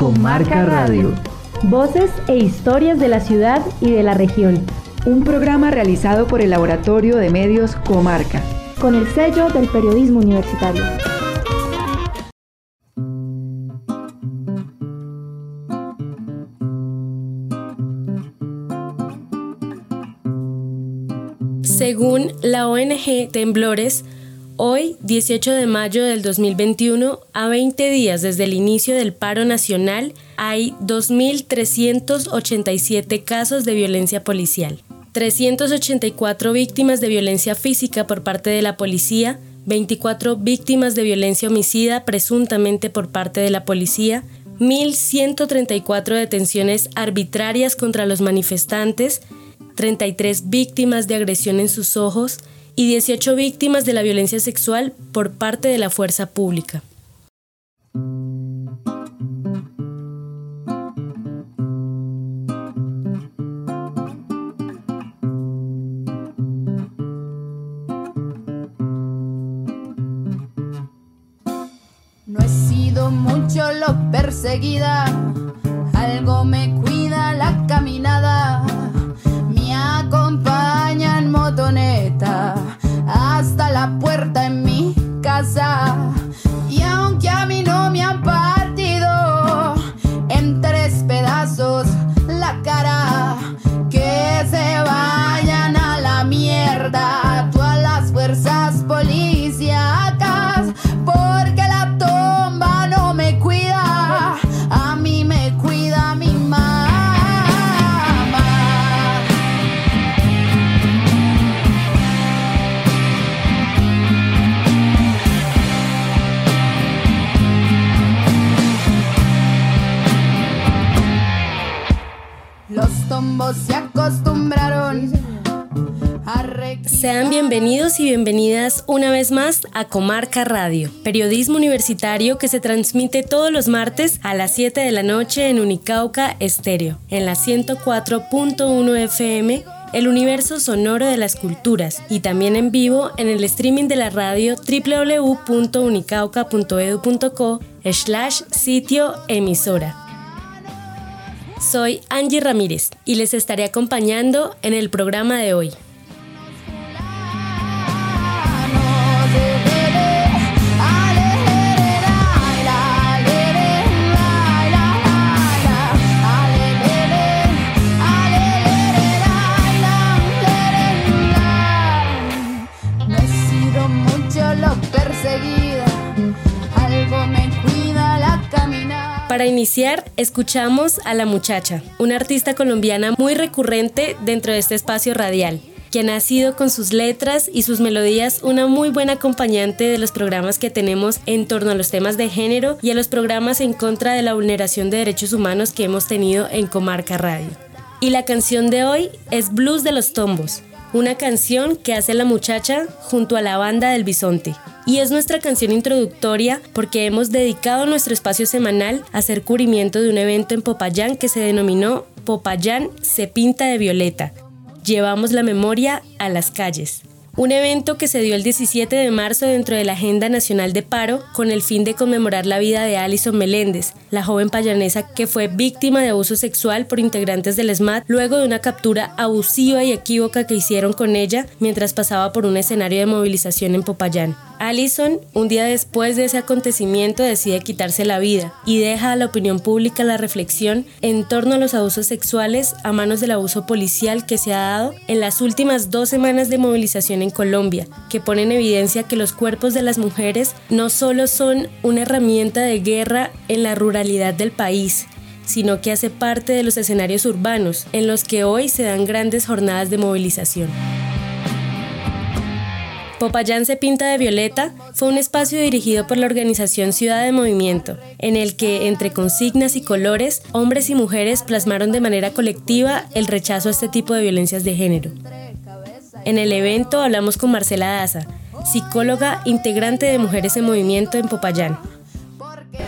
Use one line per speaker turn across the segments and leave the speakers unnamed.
Comarca Radio.
Voces e historias de la ciudad y de la región.
Un programa realizado por el Laboratorio de Medios Comarca,
con el sello del periodismo universitario.
Según la ONG Temblores, hoy, 18 de mayo del 2021, a 20 días desde el inicio del paro nacional, hay 2.387 casos de violencia policial. 384 víctimas de violencia física por parte de la policía, 24 víctimas de violencia homicida presuntamente por parte de la policía, 1.134 detenciones arbitrarias contra los manifestantes, 33 víctimas de agresión en sus ojos y 18 víctimas de la violencia sexual por parte de la fuerza pública.
No he sido mucho lo perseguida, algo me cuida la caminada. Acompaña en motoneta hasta la puerta en mi casa. Y aunque a mí no me han partido en 3 pedazos la cara, que se vayan a la mierda todas las fuerzas policíacas, porque la tomba no me cuida, a mí me cuida mi mamá. Se acostumbraron a
Sean bienvenidos y bienvenidas una vez más a Comarca Radio, periodismo universitario que se transmite todos los martes a las 7 de la noche en Unicauca Estéreo, en la 104.1 FM, el universo sonoro de las culturas, y también en vivo en el streaming de la radio www.unicauca.edu.co/sitio emisora. Soy Angie Ramírez y les estaré acompañando en el programa de hoy.
No he sido mucho lo perseguida, algo me cuida la caminada.
Para iniciar, escuchamos a La Muchacha, una artista colombiana muy recurrente dentro de este espacio radial, quien ha sido con sus letras y sus melodías una muy buena acompañante de los programas que tenemos en torno a los temas de género y a los programas en contra de la vulneración de derechos humanos que hemos tenido en Comarca Radio. Y la canción de hoy es Blues de los Tombos, una canción que hace La Muchacha junto a la banda del Bisonte. Y es nuestra canción introductoria porque hemos dedicado nuestro espacio semanal a hacer cubrimiento de un evento en Popayán que se denominó Popayán se pinta de violeta. Llevamos la memoria a las calles. Un evento que se dio el 17 de marzo dentro de la Agenda Nacional de Paro con el fin de conmemorar la vida de Alison Meléndez, la joven payanesa que fue víctima de abuso sexual por integrantes del SMAT luego de una captura abusiva y equívoca que hicieron con ella mientras pasaba por un escenario de movilización en Popayán. Alison, un día después de ese acontecimiento, decide quitarse la vida y deja a la opinión pública la reflexión en torno a los abusos sexuales a manos del abuso policial que se ha dado en las últimas 2 semanas de movilización en Colombia, que pone en evidencia que los cuerpos de las mujeres no solo son una herramienta de guerra en la ruralidad del país, sino que hace parte de los escenarios urbanos en los que hoy se dan grandes jornadas de movilización. Popayán se pinta de violeta fue un espacio dirigido por la organización Ciudad de Movimiento, en el que, entre consignas y colores, hombres y mujeres plasmaron de manera colectiva el rechazo a este tipo de violencias de género. En el evento hablamos con Marcela Daza, psicóloga integrante de Mujeres en Movimiento en Popayán.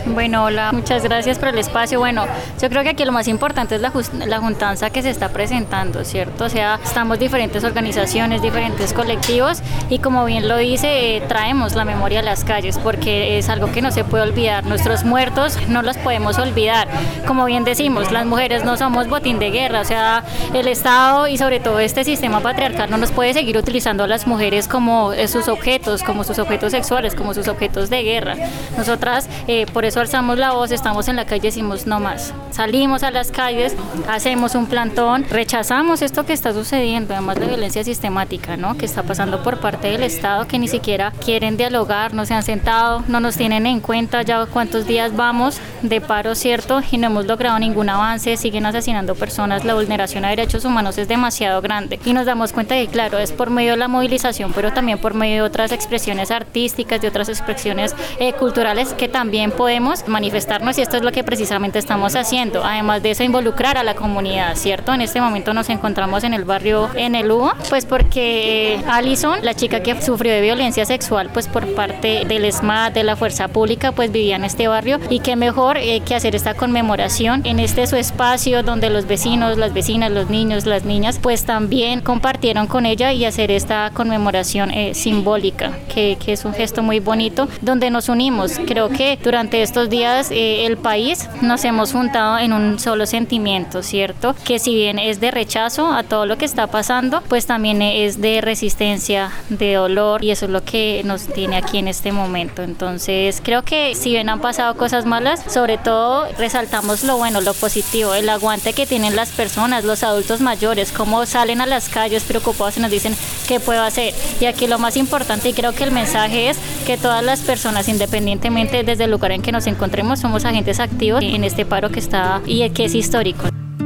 Bueno, hola, muchas gracias por el espacio. Bueno, yo creo que aquí lo más importante es la juntanza que se está presentando, ¿cierto? O sea, estamos diferentes organizaciones, diferentes colectivos y como bien lo dice, traemos la memoria a las calles porque es algo que no se puede olvidar. Nuestros muertos no los podemos olvidar. Como bien decimos, las mujeres no somos botín de guerra, o sea, el Estado y sobre todo este sistema patriarcal no nos puede seguir utilizando a las mujeres como sus objetos sexuales, como sus objetos de guerra. Nosotras, por eso alzamos la voz, estamos en la calle y decimos no más. Salimos a las calles, hacemos un plantón, rechazamos esto que está sucediendo, además de violencia sistemática, ¿no? Que está pasando por parte del Estado, que ni siquiera quieren dialogar, no se han sentado, no nos tienen en cuenta ya cuántos días vamos de paro, ¿cierto? Y no hemos logrado ningún avance, siguen asesinando personas, la vulneración a derechos humanos es demasiado grande y nos damos cuenta que claro, es por medio de la movilización, pero también por medio de otras expresiones artísticas, de otras expresiones culturales que también podemos manifestarnos y esto es lo que precisamente estamos haciendo. Además de eso, involucrar a la comunidad, ¿cierto? En este momento nos encontramos en el barrio en el Hugo, pues porque Alison, la chica que sufrió de violencia sexual, pues por parte del SMAT, de la Fuerza Pública, pues vivía en este barrio y qué mejor que hacer esta conmemoración en su espacio donde los vecinos, las vecinas, los niños, las niñas, pues también compartieron con ella y hacer esta conmemoración simbólica, que es un gesto muy bonito, donde nos unimos. Creo que durante estos días el país nos hemos juntado en un solo sentimiento, ¿cierto? Que si bien es de rechazo a todo lo que está pasando, pues también es de resistencia, de dolor y eso es lo que nos tiene aquí en este momento. Entonces creo que si bien han pasado cosas malas, sobre todo resaltamos lo bueno, lo positivo, el aguante que tienen las personas, los adultos mayores, cómo salen a las calles preocupados y nos dicen qué puedo hacer. Y aquí lo más importante y creo que el mensaje es que todas las personas, independientemente desde el lugar en que nos encontremos, somos agentes activos en este paro que está y que es histórico.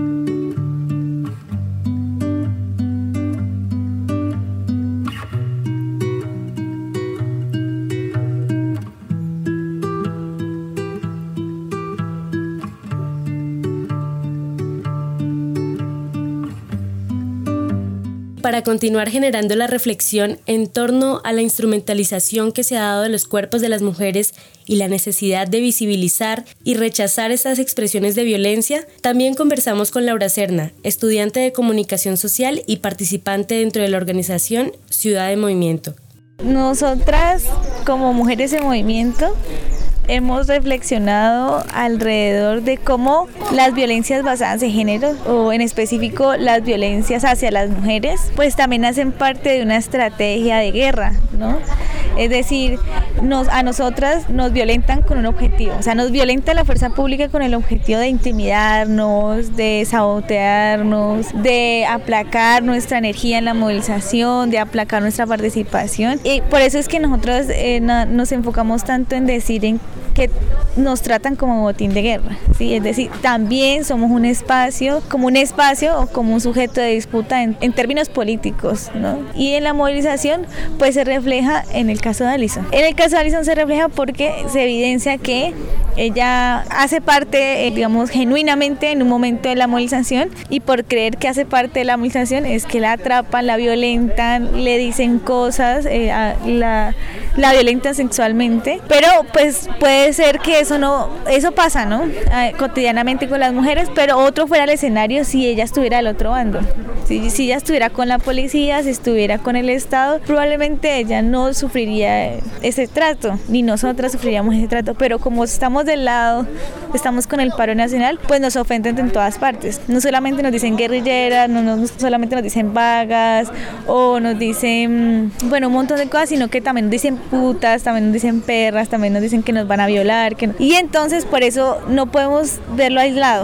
Para continuar generando la reflexión en torno a la instrumentalización que se ha dado de los cuerpos de las mujeres y la necesidad de visibilizar y rechazar estas expresiones de violencia, también conversamos con Laura Serna, estudiante de Comunicación Social y participante dentro de la organización Ciudad en Movimiento.
Nosotras, como mujeres en movimiento, hemos reflexionado alrededor de cómo las violencias basadas en género, o en específico las violencias hacia las mujeres, pues también hacen parte de una estrategia de guerra, ¿no? Es decir, a nosotras nos violentan con un objetivo, o sea, nos violenta la fuerza pública con el objetivo de intimidarnos, de sabotearnos, de aplacar nuestra energía en la movilización, de aplacar nuestra participación. Y por eso es que nosotros nos enfocamos tanto en decir que nos tratan como botín de guerra, ¿sí? Es decir, también somos un espacio o como un sujeto de disputa en términos políticos, ¿no? Y en la movilización pues se refleja en el caso de Alison. En el caso de Alison se refleja porque se evidencia que ella hace parte, digamos, genuinamente en un momento de la movilización, y por creer que hace parte de la movilización es que la atrapan, la violentan, le dicen cosas, la violentan sexualmente, pero pues puede ser que eso pasa, ¿no? Cotidianamente con las mujeres, pero otro fuera el escenario si ella estuviera del otro bando. Si ella estuviera con la policía, si estuviera con el Estado, probablemente ella no sufriría ese trato, ni nosotras sufriríamos ese trato, pero como estamos del lado, estamos con el paro nacional, pues nos ofenden en todas partes. No solamente nos dicen guerrilleras, no solamente nos dicen vagas, o nos dicen, bueno, un montón de cosas, sino que también nos dicen putas, también nos dicen perras, también nos dicen que nos van a violar, y entonces por eso no podemos verlo aislado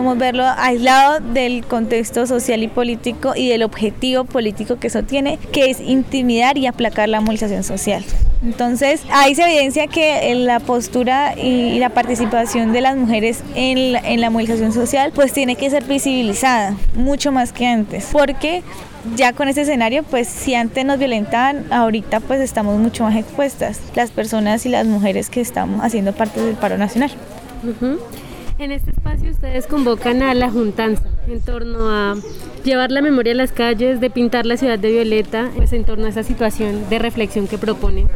del contexto social y político y del objetivo político que eso tiene, que es intimidar y aplacar la movilización social. Entonces ahí se evidencia que la postura y la participación de las mujeres en la movilización social pues tiene que ser visibilizada mucho más que antes, porque ya con este escenario, pues si antes nos violentaban, ahorita pues estamos mucho más expuestas, las personas y las mujeres que estamos haciendo parte del paro nacional.
Uh-huh. En este espacio ustedes convocan a la juntanza en torno a llevar la memoria a las calles, de pintar la ciudad de violeta, pues en torno a esa situación de reflexión que proponen.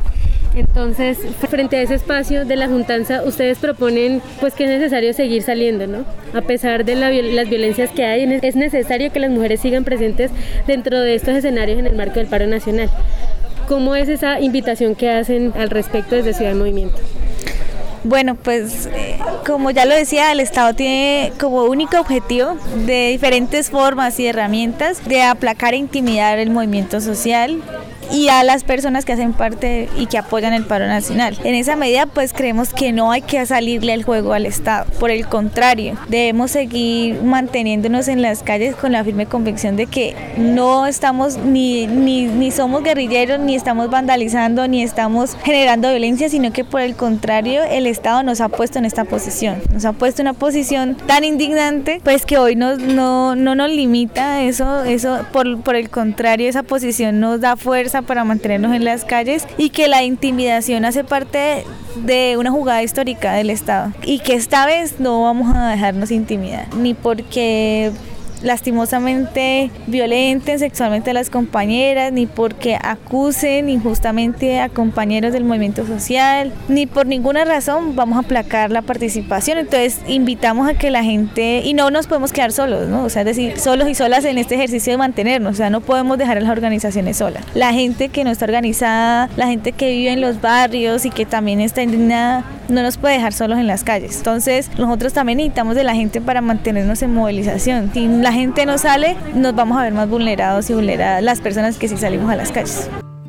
Entonces, frente a ese espacio de la juntanza, ustedes proponen pues que es necesario seguir saliendo, ¿no? A pesar de las violencias que hay, es necesario que las mujeres sigan presentes dentro de estos escenarios en el marco del paro nacional. ¿Cómo es esa invitación que hacen al respecto desde Ciudad en Movimiento?
Bueno, pues como ya lo decía, el Estado tiene como único objetivo, de diferentes formas y herramientas, de aplacar e intimidar el movimiento social y a las personas que hacen parte y que apoyan el paro nacional. En esa medida, pues creemos que no hay que salirle al juego al Estado. Por el contrario, debemos seguir manteniéndonos en las calles con la firme convicción de que no estamos ni somos guerrilleros, ni estamos vandalizando, ni estamos generando violencia, sino que por el contrario, el Estado nos ha puesto en esta posición. Nos ha puesto en una posición tan indignante, pues que hoy no nos limita eso por el contrario, esa posición nos da fuerza para mantenernos en las calles, y que la intimidación hace parte de una jugada histórica del Estado, y que esta vez no vamos a dejarnos intimidar, ni porque lastimosamente violenten sexualmente a las compañeras, ni porque acusen injustamente a compañeros del movimiento social, ni por ninguna razón vamos a aplacar la participación. Entonces invitamos a que la gente, y no nos podemos quedar solos, ¿no? O sea, es decir, solos y solas en este ejercicio de mantenernos, o sea, no podemos dejar a las organizaciones solas. La gente que no está organizada, la gente que vive en los barrios y que también está indignada, no nos puede dejar solos en las calles. Entonces nosotros también necesitamos de la gente para mantenernos en movilización. Si la gente no sale, nos vamos a ver más vulnerados y vulneradas las personas que sí salimos a las calles.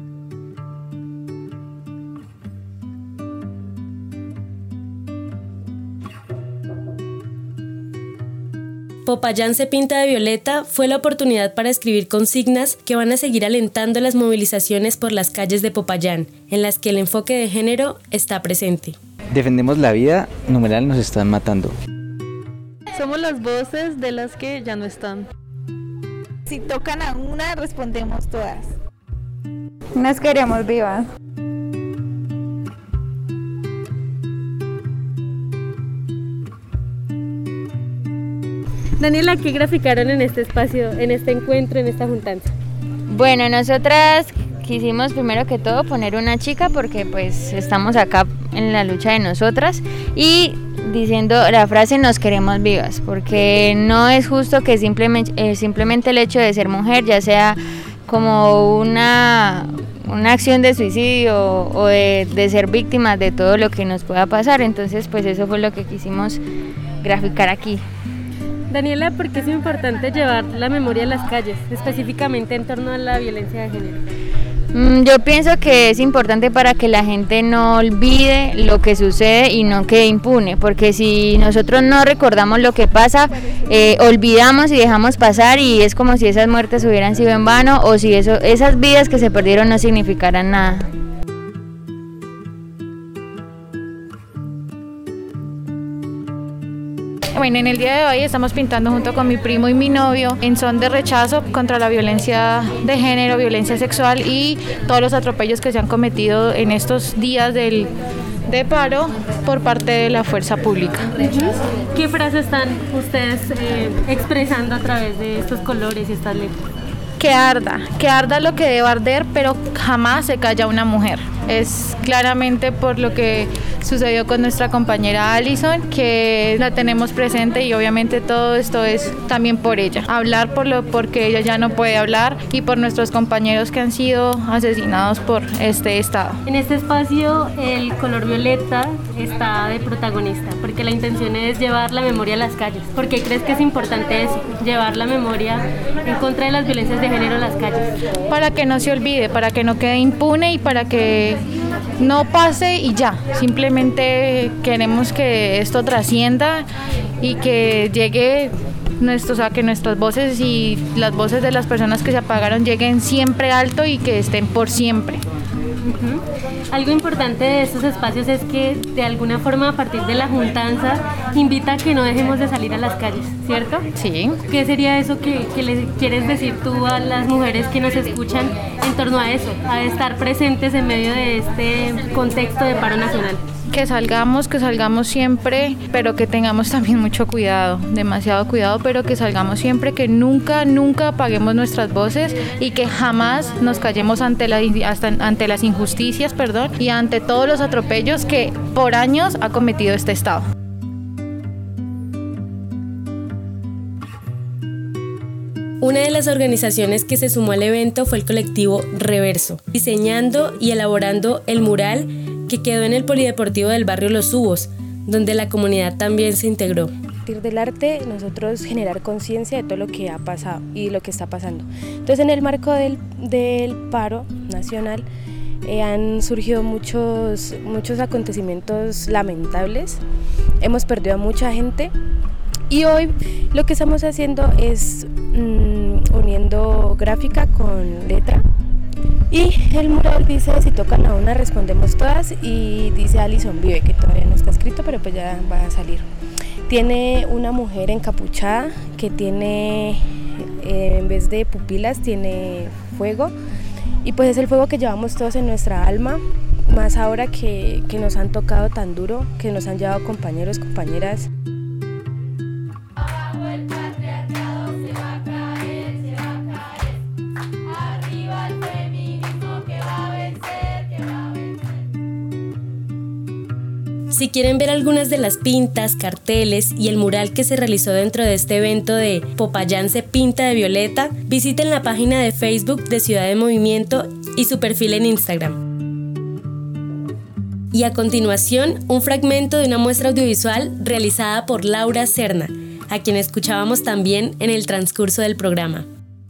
Popayán se pinta de violeta fue la oportunidad para escribir consignas que van a seguir alentando las movilizaciones por las calles de Popayán, en las que el enfoque de género está presente.
Defendemos la vida, numeral nos están matando.
Somos las voces de las que ya no están.
Si tocan a una, respondemos todas.
Nos queremos vivas.
Daniela, ¿qué graficaron en este espacio, en este encuentro, en esta juntanza?
Bueno, nosotras quisimos primero que todo poner una chica porque pues estamos acá en la lucha de nosotras, y diciendo la frase "nos queremos vivas", porque no es justo que simplemente el hecho de ser mujer ya sea como una acción de suicidio o de ser víctimas de todo lo que nos pueda pasar. Entonces pues eso fue lo que quisimos graficar aquí.
Daniela, ¿por qué es importante llevar la memoria a las calles, específicamente en torno a la violencia de género?
Yo pienso que es importante para que la gente no olvide lo que sucede y no quede impune, porque si nosotros no recordamos lo que pasa, olvidamos y dejamos pasar, y es como si esas muertes hubieran sido en vano, o si esas vidas que se perdieron no significaran nada.
Bueno, en el día de hoy estamos pintando junto con mi primo y mi novio en son de rechazo contra la violencia de género, violencia sexual y todos los atropellos que se han cometido en estos días de paro por parte de la fuerza pública.
¿Qué frases están ustedes expresando a través de estos colores y estas letras?
Que arda lo que deba arder, pero jamás se calla una mujer. Es claramente por lo que sucedió con nuestra compañera Alison, que la tenemos presente, y obviamente todo esto es también por ella. Hablar porque ella ya no puede hablar, y por nuestros compañeros que han sido asesinados por este Estado.
En este espacio el color violeta está de protagonista, porque la intención es llevar la memoria a las calles. ¿Por qué crees que es importante eso, llevar la memoria en contra de las violencias de género a las calles?
Para que no se olvide, para que no quede impune y para que no pase y ya. Simplemente queremos que esto trascienda y que llegue que nuestras voces y las voces de las personas que se apagaron lleguen siempre alto y que estén por siempre.
Algo importante de estos espacios es que de alguna forma, a partir de la juntanza, invita a que no dejemos de salir a las calles, ¿cierto?
Sí.
¿Qué sería eso que le quieres decir tú a las mujeres que nos escuchan en torno a eso, a estar presentes en medio de este contexto de paro nacional?
que salgamos siempre, pero que tengamos también mucho cuidado, demasiado cuidado, pero que salgamos siempre, que nunca apaguemos nuestras voces y que jamás nos callemos ante las injusticias, y ante todos los atropellos que por años ha cometido este Estado.
Una de las organizaciones que se sumó al evento fue el colectivo Reverso, diseñando y elaborando el mural que quedó en el polideportivo del barrio Los Hubos, donde la comunidad también se integró.
A partir del arte, nosotros generar conciencia de todo lo que ha pasado y lo que está pasando. Entonces, en el marco del paro nacional, han surgido muchos acontecimientos lamentables. Hemos perdido a mucha gente. Y hoy lo que estamos haciendo es uniendo gráfica con letra. Y el mural dice: si tocan a una, respondemos todas. Y dice Alison vive, que todavía no está escrito, pero pues ya va a salir. Tiene una mujer encapuchada que tiene, en vez de pupilas, tiene fuego. Y pues es el fuego que llevamos todos en nuestra alma, más ahora que nos han tocado tan duro, que nos han llevado compañeros, compañeras.
Si quieren ver algunas de las pintas, carteles y el mural que se realizó dentro de este evento de Popayán se pinta de violeta, visiten la página de Facebook de Ciudad de Movimiento y su perfil en Instagram. Y a continuación, un fragmento de una muestra audiovisual realizada por Laura Serna, a quien escuchábamos también en el transcurso del programa.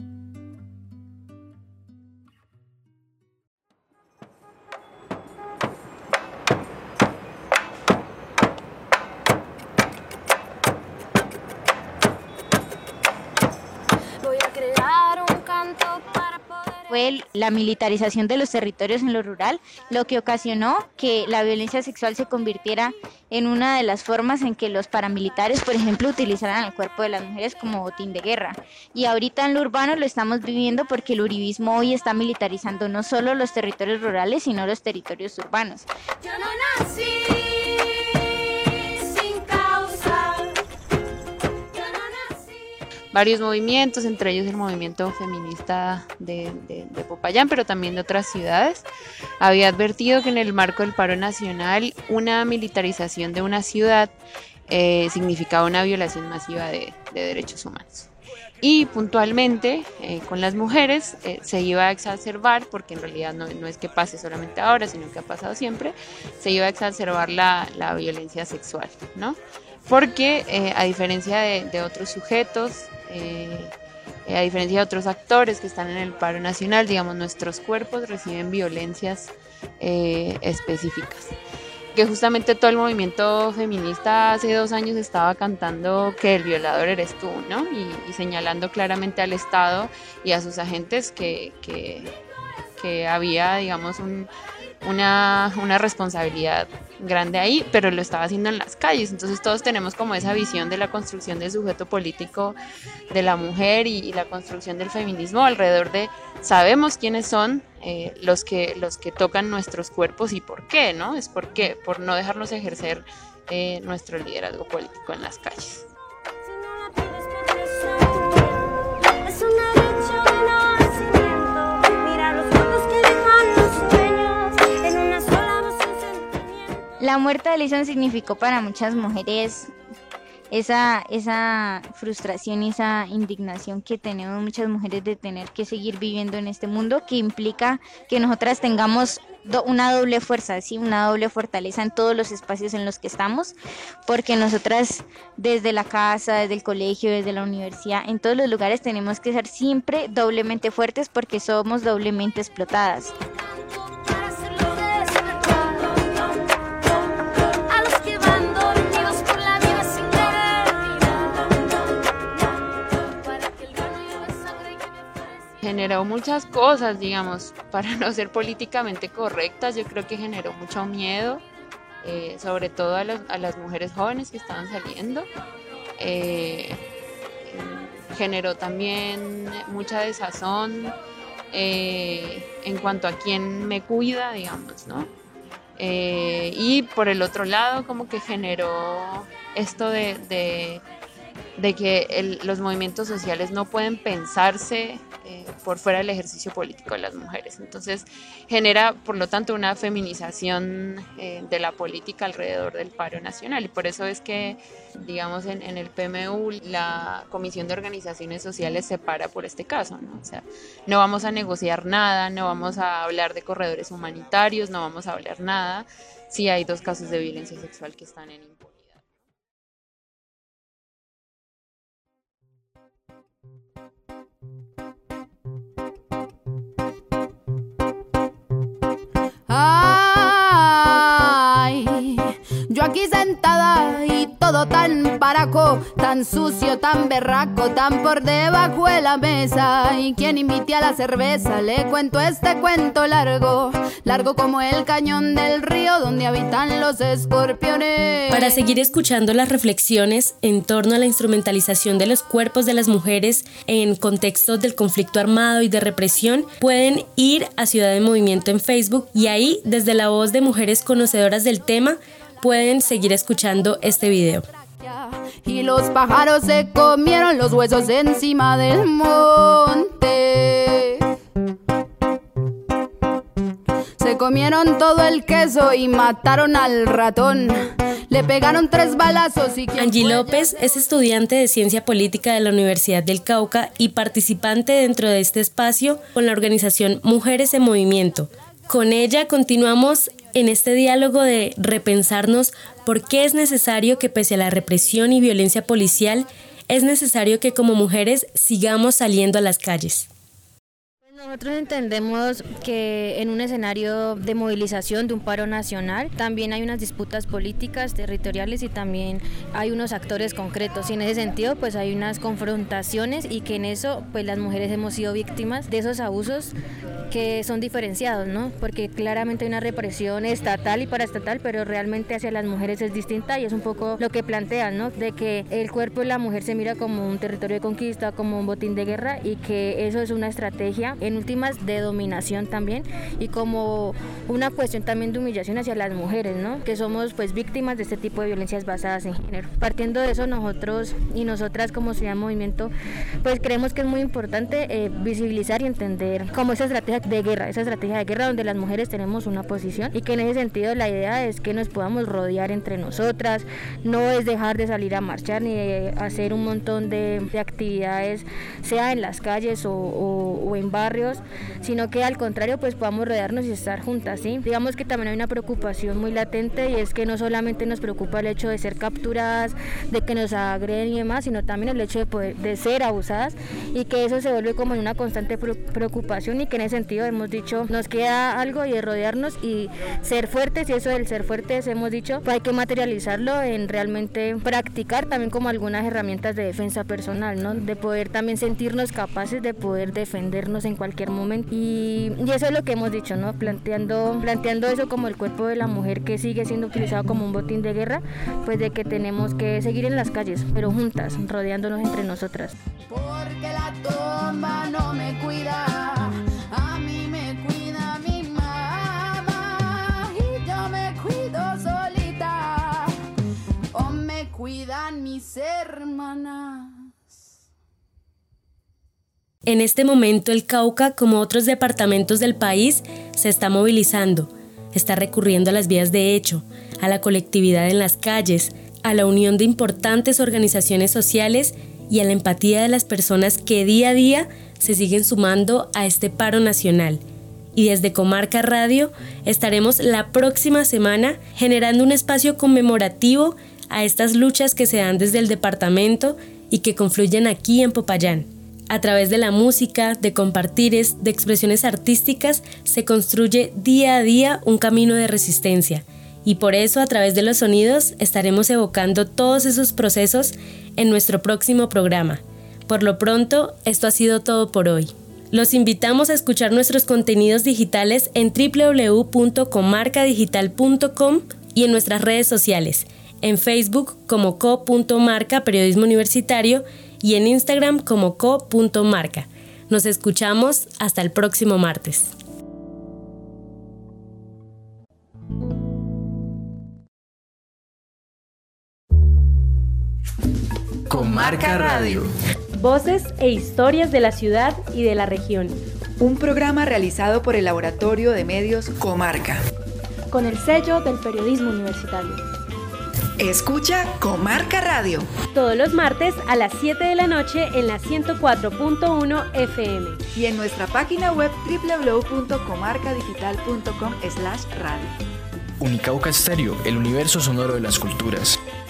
Fue la militarización de los territorios en lo rural lo que ocasionó que la violencia sexual se convirtiera en una de las formas en que los paramilitares, por ejemplo, utilizaran el cuerpo de las mujeres como botín de guerra. Y ahorita en lo urbano lo estamos viviendo porque el uribismo hoy está militarizando no solo los territorios rurales, sino los territorios urbanos.
Yo no nací.
Varios movimientos, entre ellos el movimiento feminista de Popayán, pero también de otras ciudades, había advertido que en el marco del paro nacional una militarización de una ciudad significaba una violación masiva de derechos humanos. Y puntualmente con las mujeres se iba a exacerbar, porque en realidad no es que pase solamente ahora, sino que ha pasado siempre, se iba a exacerbar la violencia sexual, ¿no? Porque a diferencia de otros sujetos, a diferencia de otros actores que están en el paro nacional, digamos, nuestros cuerpos reciben violencias específicas. Que justamente todo el movimiento feminista hace 2 años estaba cantando que el violador eres tú, ¿no? Y señalando claramente al Estado y a sus agentes que había, digamos, una responsabilidad grande ahí, pero lo estaba haciendo en las calles. Entonces todos tenemos como esa visión de la construcción del sujeto político de la mujer y la construcción del feminismo alrededor de sabemos quiénes son los que tocan nuestros cuerpos y por qué, ¿no? Es por no dejarnos ejercer nuestro liderazgo político en las calles.
La muerte de Alison significó para muchas mujeres esa frustración y esa indignación que tenemos muchas mujeres de tener que seguir viviendo en este mundo, que implica que nosotras tengamos una doble fuerza, ¿sí? Una doble fortaleza en todos los espacios en los que estamos, porque nosotras desde la casa, desde el colegio, desde la universidad, en todos los lugares tenemos que ser siempre doblemente fuertes porque somos doblemente explotadas.
Generó muchas cosas, digamos, para no ser políticamente correctas. Yo creo que generó mucho miedo, sobre todo a las mujeres jóvenes que estaban saliendo. Generó también mucha desazón en cuanto a quién me cuida, digamos, ¿no? Y por el otro lado como que generó esto de que los movimientos sociales no pueden pensarse por fuera del ejercicio político de las mujeres. Entonces genera, por lo tanto, una feminización de la política alrededor del paro nacional. Y por eso es que, digamos, en el PMU la Comisión de Organizaciones Sociales se para por este caso, ¿no? O sea, no vamos a negociar nada, no vamos a hablar de corredores humanitarios, no vamos a hablar nada si hay 2 casos de violencia sexual que están en impunidad.
Ay, yo aquí sentada y todo tan paraco, tan sucio, tan berraco, tan por debajo de la mesa. Y quien invite a la cerveza, le cuento este cuento largo, largo como el cañón del río donde habitan los escorpiones.
Para seguir escuchando las reflexiones en torno a la instrumentalización de los cuerpos de las mujeres en contextos del conflicto armado y de represión, pueden ir a Ciudad en Movimiento en Facebook y ahí, desde la voz de mujeres conocedoras del tema, pueden seguir escuchando este video.
Y los pájaros se comieron los huesos encima del monte. Se comieron todo el queso y mataron al ratón. Le pegaron 3 balazos y...
Angie López es estudiante de Ciencia Política de la Universidad del Cauca y participante dentro de este espacio con la organización Mujeres en Movimiento. Con ella continuamos en este diálogo de repensarnos por qué es necesario que, pese a la represión y violencia policial, es necesario que como mujeres sigamos saliendo a las calles.
Nosotros entendemos que en un escenario de movilización de un paro nacional también hay unas disputas políticas, territoriales y también hay unos actores concretos y en ese sentido pues hay unas confrontaciones y que en eso pues las mujeres hemos sido víctimas de esos abusos que son diferenciados, ¿no? Porque claramente hay una represión estatal y paraestatal, pero realmente hacia las mujeres es distinta y es un poco lo que plantean, ¿no? De que el cuerpo de la mujer se mira como un territorio de conquista, como un botín de guerra y que eso es una estrategia en últimas de dominación también y como una cuestión también de humillación hacia las mujeres, ¿no? Que somos pues víctimas de este tipo de violencias basadas en género. Partiendo de eso, nosotros y nosotras como Ciudad en Movimiento pues creemos que es muy importante visibilizar y entender como esa estrategia de guerra donde las mujeres tenemos una posición y que en ese sentido la idea es que nos podamos rodear entre nosotras, no es dejar de salir a marchar ni de hacer un montón de actividades, sea en las calles o en barrios, sino que al contrario pues podamos rodearnos y estar juntas, ¿sí? Digamos que también hay una preocupación muy latente y es que no solamente nos preocupa el hecho de ser capturadas, de que nos agreden y demás, sino también el hecho de ser abusadas y que eso se vuelve como en una constante preocupación y que en ese sentido hemos dicho nos queda algo y de rodearnos y ser fuertes, y eso del ser fuertes hemos dicho pues hay que materializarlo en realmente practicar también como algunas herramientas de defensa personal, ¿no? De poder también sentirnos capaces de poder defendernos en cualquier momento y eso es lo que hemos dicho, ¿no? Planteando eso como el cuerpo de la mujer que sigue siendo utilizado como un botín de guerra, pues de que tenemos que seguir en las calles, pero juntas, rodeándonos entre nosotras.
Porque la tumba no me cuida, a mí me cuida mi mamá y yo me cuido solita, o me cuidan mis hermanas.
En este momento el Cauca, como otros departamentos del país, se está movilizando, está recurriendo a las vías de hecho, a la colectividad en las calles, a la unión de importantes organizaciones sociales y a la empatía de las personas que día a día se siguen sumando a este paro nacional. Y desde Comarca Radio estaremos la próxima semana generando un espacio conmemorativo a estas luchas que se dan desde el departamento y que confluyen aquí en Popayán. A través de la música, de compartires, de expresiones artísticas, se construye día a día un camino de resistencia. Y por eso, a través de los sonidos, estaremos evocando todos esos procesos en nuestro próximo programa. Por lo pronto, esto ha sido todo por hoy. Los invitamos a escuchar nuestros contenidos digitales en www.comarcadigital.com y en nuestras redes sociales, en Facebook como co.marca Periodismo Universitario y en Instagram como co.marca. Nos escuchamos hasta el próximo martes.
Comarca Radio.
Voces e historias de la ciudad y de la región.
Un programa realizado por el Laboratorio de Medios Comarca.
Con el sello del periodismo universitario.
Escucha Comarca Radio.
Todos los martes a las 7 de la noche en la 104.1 FM.
Y en nuestra página web www.comarcadigital.com/radio.
Unicauca Estéreo, el universo sonoro de las culturas.